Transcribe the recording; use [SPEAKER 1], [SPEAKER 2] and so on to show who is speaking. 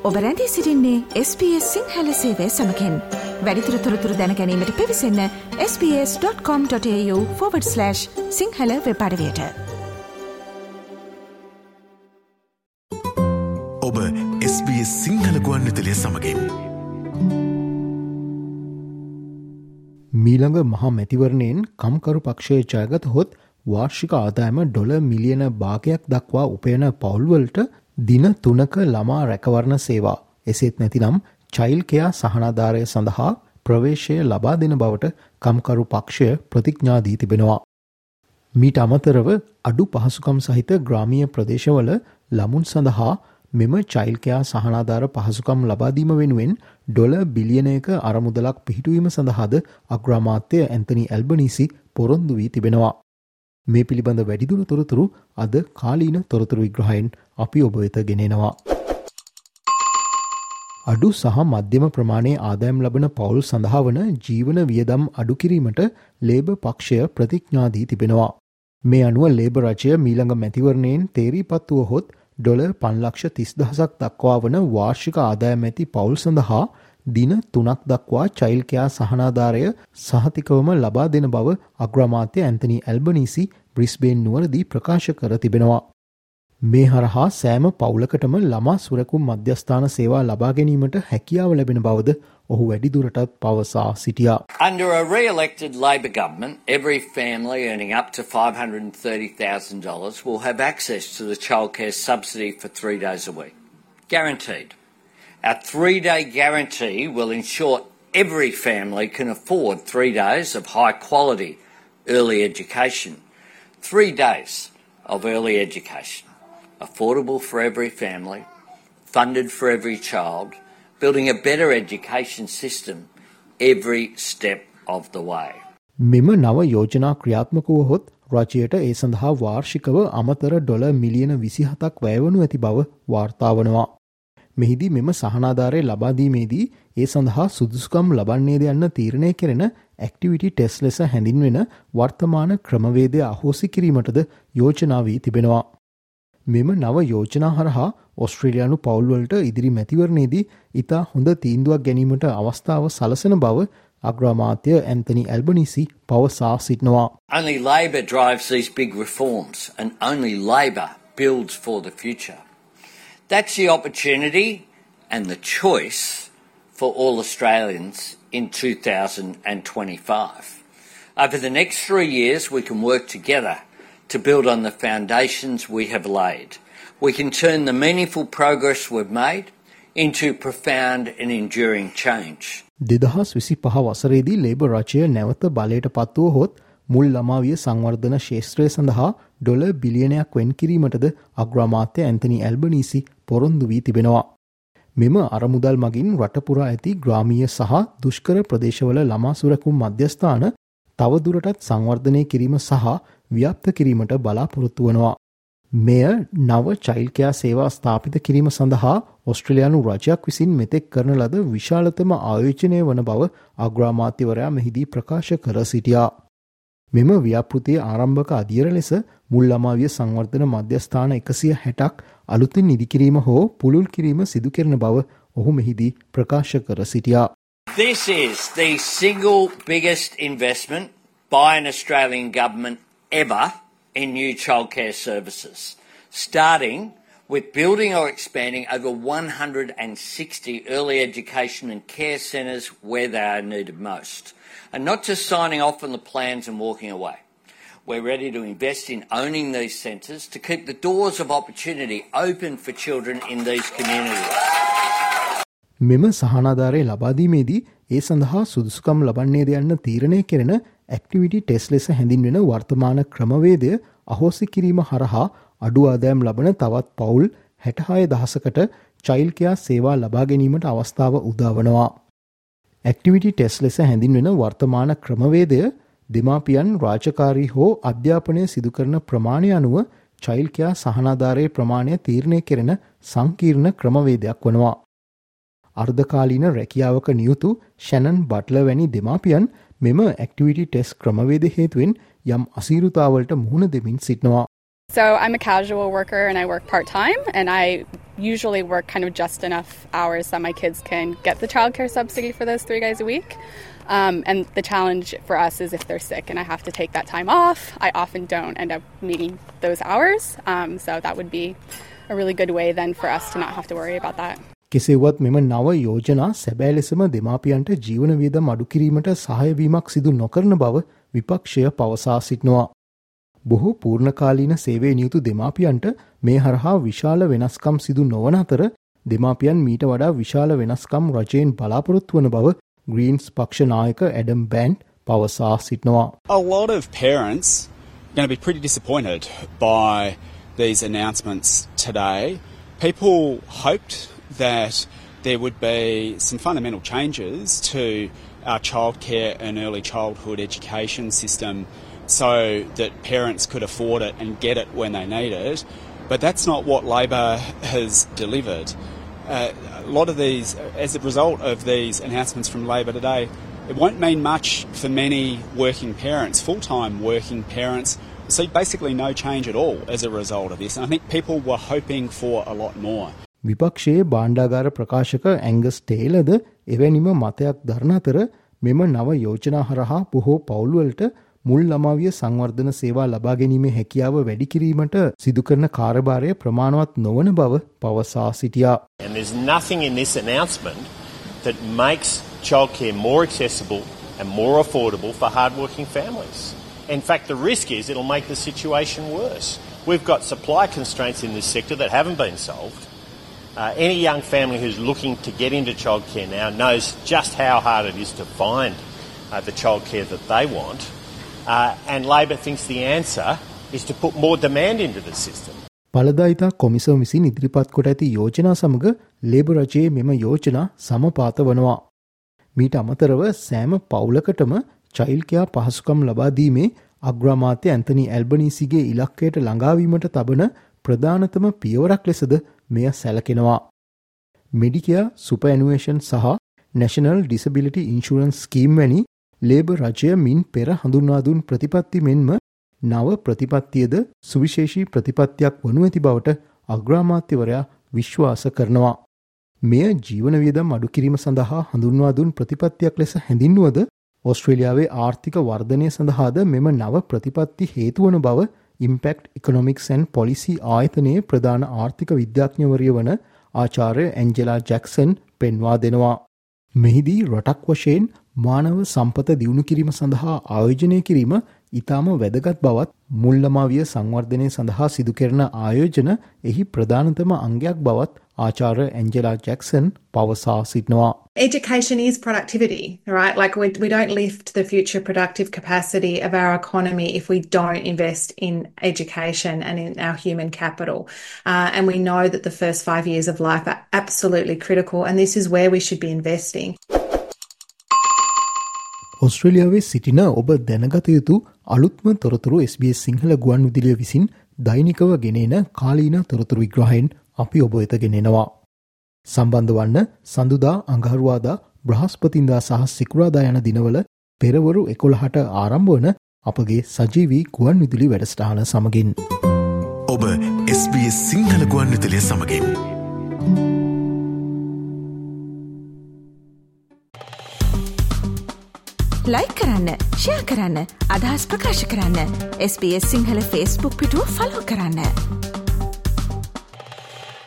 [SPEAKER 1] ඔබ රැඳී සිටින්නේ SBS සිංහල සේවය සමගින්. වැඩිදුර තොරතුරු දැන ගැනීමට පිවිසන්න sbs.com.au/සිංහල වෙබ් අඩවියට.
[SPEAKER 2] ඔබ SBS සිංහල ගුවන්විදුලිය සමගින්.
[SPEAKER 3] මීළඟ මහා මැතිවරණයෙන් කම්කරු පක්ෂයේ ජයගත හොත් වාර්ෂික ආදායම ඩොලර් මිලියන භාගයක් දක්වා උපයන පවුල්වලට දින 3ක ළමා රැකවරණ සේවා එසේත් නැතිනම් චයිල්ඩ් කෙයා සහනාධාරය සඳහා ප්‍රවේශය ලබා දෙන බවට කම්කරු පක්ෂය ප්‍රතිඥා දී තිබෙනවා. මීට අමතරව අඩු පහසුකම් සහිත ග්‍රාමීය ප්‍රදේශවල ළමුන් සඳහා මෙම චයිල්ඩ් කෙයා සහනාධාර පහසුකම් ලබා දීම වෙනුවෙන් ඩොලර් බිලියනයක අරමුදලක් පිහිටුවීම සඳහාද අග්‍රාමාත්‍ය ඇන්තනි ඇල්බනීසි පොරොන්දු වී තිබෙනවා. මේ පිළිබඳ වැඩිදුර තොරතුරු අද කාලීන තොරතුරු විග්‍රහයෙන් අපි ඔබ වෙත ගෙනෙනවා. අඩු සහ මධ්‍යම ප්‍රමාණයේ ආදායම් ලබන පවුල් සඳහා වන ජීවන වියදම් අඩු කිරීමට ලේබර් පක්ෂය ප්‍රතිඥා දී තිබෙනවා. මේ අනුව ලේබර් රජය මීළඟ මැතිවරණයෙන් තේරීපත් වුවහොත් ඩොලර් 5,30,000ක් දක්වා වන වාර්ෂික ආදායම් ඇති පවුල් සඳහා දින 3ක් දක්වා චයිල්ඩ් කෙයා සහනාධාරය සහතිකවම ලබා දෙන බව අග්‍රාමාත්‍ය ඇන්තනි ඇල්බනීසි බ්‍රිස්බේන් නුවරදී ප්‍රකාශ කර තිබෙනවා. මේ හරහා සෑම පවුලකටම ළමා සුරකුම් මධ්‍යස්ථාන සේවා ලබා ගැනීමට හැකියාව ලැබෙන බවද ඔහු වැඩිදුරටත් පවසා සිටියා.
[SPEAKER 4] Under a re-elected Labor government, every family earning up to $530,000 will have access to the childcare subsidy for 3 days a week. Guaranteed. Our 3-day guarantee will ensure every family can afford 3 days of high-quality early education. 3 days of early education. Affordable for every family, funded for every child, building a better education system every step of the way.
[SPEAKER 3] මෙම නව යෝජනා ක්‍රියාත්මක වුවහොත් රජයට ඒ සඳහා වාර්ෂිකව අමතර dollar මිලියන 27ක් වැයවනු ඇති බව වාර්තා වනවා. මෙහිදී මෙම සහනාධාරය ලබා දීමේදී ඒ සඳහා සුදුසුකම් ලබන්නේද යන්න තීරණය කෙරෙන ඇක්ටිවිටි ටෙස්ට් ලෙස හැඳින්වෙන වර්තමාන ක්‍රමවේදය අහෝසි කිරීමටද යෝජනා වී තිබෙනවා. මෙම නව යෝජනා හරහා ඔස්ට්‍රේලියානු පවුල්වලට ඉදිරි මැතිවරණයේදී ඉතා හොඳ තීන්දුවක් ගැනීමට අවස්ථාව සලසන බව අග්‍රාමාත්‍ය ඇන්තනි ඇල්බනීසි පවසා සිටිනවා.
[SPEAKER 4] Only Labor drives these big reforms and only Labor builds for the future. That's the opportunity and the choice for all Australians in 2025. Over the next 3 years, we can work together to build on the foundations we have laid. We can turn the meaningful progress we've made into profound and enduring change.
[SPEAKER 3] 2025 වසරේදී Labor රජය නැවත බලයට පත්වුවහොත් මුල් ළමාවිය සංවර්ධන ක්ෂේත්‍රය සඳහා dollar බිලියනයක් වෙන් කිරීමටද අග්‍රාමාත්‍ය Anthony Albanese පොරොන්දු වී තිබෙනවා. මෙම අරමුදල් මගින් රටපුරා ඇති ග්‍රාමීය සහ දුෂ්කර ප්‍රදේශවල ළමා සුරකුම් මධ්‍යස්ථාන තවදුරටත් සංවර්ධනය කිරීම සහ ව්‍යාප්ත කිරීමට බලාපොරොත්තු වනවා. මෙය නව චයිල්ඩ් කෙයා සේවා ස්ථාපිත කිරීම සඳහා ඔස්ට්‍රේලියානු රජයක් විසින් මෙතෙක් කරන ලද විශාලතම ආයෝජනය වන බව අග්‍රාමාත්‍යවරයා මෙහිදී ප්‍රකාශ කර සිටියා. මෙම ව්‍යාපෘතිය ආරම්භක අදියර ලෙස මුල් ළමාවිය සංවර්ධන මධ්‍යස්ථාන 160ක් අලුතින් ඉදිකිරීම හෝ පුළුල් කිරීම සිදු කරන බව ඔහු මෙහිදී ප්‍රකාශ කර සිටියා.
[SPEAKER 4] This is the single biggest investment by an Australian government ever in new childcare services, starting with building or expanding over 160 early education and care centres where they are needed most. And not just signing off on the plans and walking away. We're ready to invest in owning these centres to keep the doors of opportunity open for children in these communities.
[SPEAKER 3] මෙම සහනාධාරය ලබා දීමේදී ඒ සඳහා සුදුසුකම් ලබන්නේද යන්න තීරණය කෙරෙන activity test ලෙස හැඳින්වෙන වර්තමාන ක්‍රමවේදය අහෝසි කිරීම හරහා අඩු ආදායම් ලබන තවත් පවුල් 66,000කට චයිල්ඩ් කෙයා සේවා ලබා ගැනීමට අවස්ථාව උදා වනවා. ඇක්ටිවිටි ටෙස්ට් ලෙස හැඳින්වෙන වර්තමාන ක්‍රමවේදය දෙමාපියන් රාජකාරී හෝ අධ්‍යාපනය සිදු කරන ප්‍රමාණය අනුව චයිල්ඩ් කෙයා සහනාධාරයේ ප්‍රමාණය තීරණය කෙරෙන සංකීර්ණ ක්‍රමවේදයක් වනවා. අර්ධකාලීන රැකියාවක නියුතු ෂැනන් බට්ලර් වැනි දෙමාපියන් මෙම ඇක්ටිවිටි ටෙස්ට් ක්‍රමවේද හේතුවෙන් යම් අසීරුතාවලට මුහුණ දෙමින් සිටිනවා.
[SPEAKER 5] So I'm a casual worker and I work part-time, and I usually work kind of just enough hours that my kids can get the childcare subsidy for those 3 days a week. And the challenge for us is if they're sick and I have to take that time off, I often don't end up meeting those hours. So that would be a really good way then for us to not have to worry about that.
[SPEAKER 3] කෙසේවත් මෙම නව යෝජනා සැබෑ ලෙසම දෙමාපියන්ට ජීවන වියදම් අඩු කිරීමට සහාය වීමක් සිදු නොකරන බව විපක්ෂය පවසා සිටිනවා. බොහෝ පූර්ණකාලීන සේවයේ නියුතු දෙමාපියන්ට මේ හරහා විශාල වෙනස්කම් සිදු නොවන අතර දෙමාපියන් මීට වඩා විශාල වෙනස්කම් රජයෙන් බලාපොරොත්තු වන බව ග්‍රීන්ස් පක්ෂ නායක ඇඩම් බෑන්ඩ් පවසා සිටිනවා.
[SPEAKER 6] A lot of parents are going to be pretty disappointed by these announcements today. People hoped that there would be some fundamental changes to our childcare and early childhood education system so that parents could afford it and get it when they need it. But that's not what Labor has delivered. A lot of these, as a result of these announcements from Labor today, it won't mean much for many working parents, full-time working parents. See basically no change at all as a result of this. And I think people were hoping for a lot more.
[SPEAKER 3] විපක්ෂයේ භාණ්ඩාගාර ප්‍රකාශක ඇංගස් ටේලර්ද එවැනිම මතයක් දරන අතර මෙම නව යෝජනා හරහා බොහෝ පවුල්වලට මුල් ළමාවිය සංවර්ධන සේවා ලබා ගැනීමේ හැකියාව වැඩි කිරීමට සිදු කරන කාර්යභාරය ප්‍රමාණවත් නොවන බව පවසා සිටියා.
[SPEAKER 7] And there's nothing in this announcement that makes childcare more accessible and more affordable for hardworking families. In fact, the risk is it'll make the situation worse. We've got supply constraints in this sector that haven't been solved. Any young family who's looking to get into childcare now knows just how hard it is to find the childcare that they want. And Labor thinks the answer is to put more demand into the system.
[SPEAKER 3] පළදායිතා කොමිසම විසින් ඉදිරිපත් කොට ඇති යෝජනා සමග labour රජයේ මෙම යෝජනා සමපාත වනවා. මීට අමතරව සෑම පවුලකටම චයිල්ඩ් කෙයා පහසුකම් ලබා දීමේ අග්‍රාමාත්‍ය ඇන්තනි ඇල්බනීසිගේ ඉලක්කයට ළඟාවීමට තබන ප්‍රධානතම පියවරක් ලෙසද මෙය සැලකෙනවා. මෙඩිකෙයා සුපර්ඇනුවේෂන් සහ නැෂනල් ඩිසබිලිටි ඉන්ෂුරන්ස් ස්කීම් වැනි ලේබර් රජය මින් පෙර හඳුන්වා දුන් ප්‍රතිපත්ති මෙන්ම නව ප්‍රතිපත්තියද සුවිශේෂී ප්‍රතිපත්තියක් වනු ඇති බවට අග්‍රාමාත්‍යවරයා විශ්වාස කරනවා. මෙය ජීවන වියදම් අඩු කිරීම සඳහා හඳුන්වා දුන් ප්‍රතිපත්තියක් ලෙස හැඳින්වුවද ඕස්ට්‍රේලියාවේ ආර්ථික වර්ධනය සඳහාද මෙම නව ප්‍රතිපත්ති හේතු වන බව ඉම්පැක්ට් ඉකොනොමික්ස් ඇන්ඩ් පොලිසි ආයතනයේ ප්‍රධාන ආර්ථික විද්‍යාඥවරිය වන ආචාර්ය ඇන්ජෙලා ජැක්සන් පෙන්වා දෙනවා. මෙහිදී රටක් වශයෙන් මානව සම්පත දියුණු කිරීම සඳහා ආයෝජනය කිරීම ඉතාම වැදගත් බවත් මුල් ළමාවිය සංවර්ධනය සඳහා සිදු කරන ආයෝජන එහි ප්‍රධානතම අංගයක් බවත් ආචාර්ය ඇන්ජෙලා ජැක්සන් පවසා සිටිනවා.
[SPEAKER 8] Education is productivity, right? Like we don't lift the future productive capacity of our economy if we don't invest in education and in our human capital. And we know that the first 5 years of life are absolutely critical, and this is where we should be investing.
[SPEAKER 3] ඔස්ට්‍රේලියාවේ සිටින ඔබ දැනගත යුතු අලුත්ම තොරතුරු SBS Sinhala ගුවන් විදුලිය විසින් දෛනිකව ගෙනෙන කාලීන තොරතුරු විග්‍රහයෙන් අපි ඔබ වෙත ගෙනෙනවා. සම්බන්ධ වන්න සඳුදා අඟහරුවාදා බ්‍රහස්පතින්දා සහ සිකුරාදා යන දිනවල පෙරවරු 11ට ආරම්භ වන අපගේ සජීවී ගුවන් විදුලි වැඩසටහන සමගින්.
[SPEAKER 2] ඔබ SBS සිංහල ගුවන් විදුලිය සමගින්.
[SPEAKER 1] ලයික් කරන්න, ෂෙයා කරන්න, අදහස් ප්‍රකාශ කරන්න. SBS සිංහල Facebook පිටුව ෆලෝ කරන්න.